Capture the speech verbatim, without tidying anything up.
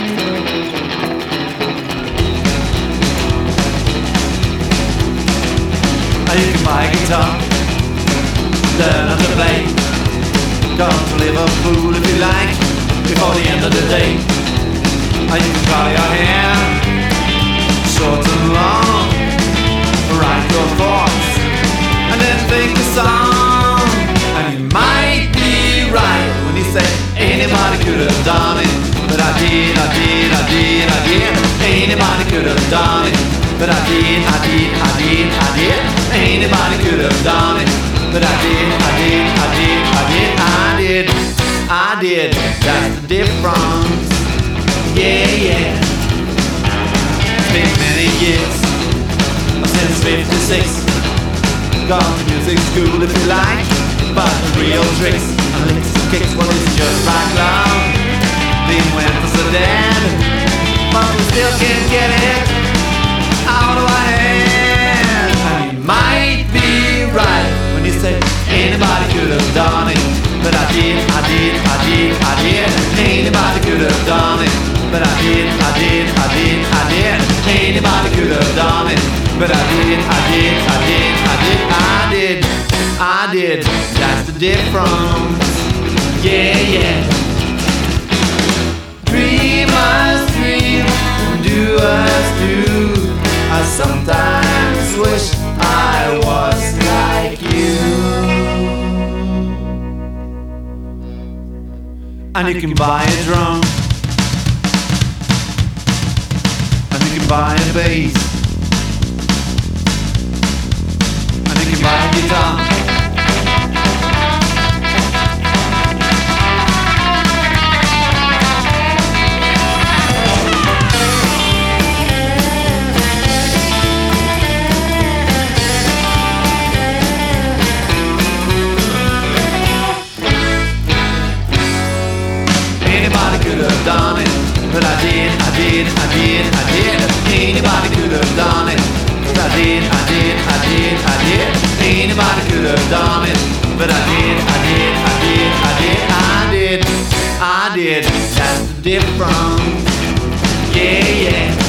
You can buy a guitar, learn how to play. Go to Liverpool if you like, before the end of the day. And you can color your hair, short and long, write your thoughts, and then think a song. And you might be right when you say anybody could have done it, but I did, I did, I did, I did. Anybody could have done it, but I did, I did, I did, I did. Anybody could have done it, but I did, I did, I did, I did, I did, I did. That's the difference. Yeah, yeah. It's been many years since fifty-six. Gone to music school if you like, but the real tricks and licks and kicks, well, it's just like love. Being went for so dead, but we still can't get it out of our head. And you might be right when you say anybody could have done it, but I did, I did, I did, I did. Anybody could have done it, but I did, I did, I did, I did. Anybody could have done it, but I did, I did, I did, I did, I did, I did. That's the difference. Yeah, yeah. Dreamers dream, doers do. I sometimes wish I was like you. And you can buy a drum, and you can buy a bass, and you can buy a guitar. Anybody could have done it, but I did, I did, I did, I did. Anybody could have done it, but I did, I did, I did, I did. Anybody could have done it, but I did, I did, I did, I did, I did, I did. That's the difference. Yeah, yeah.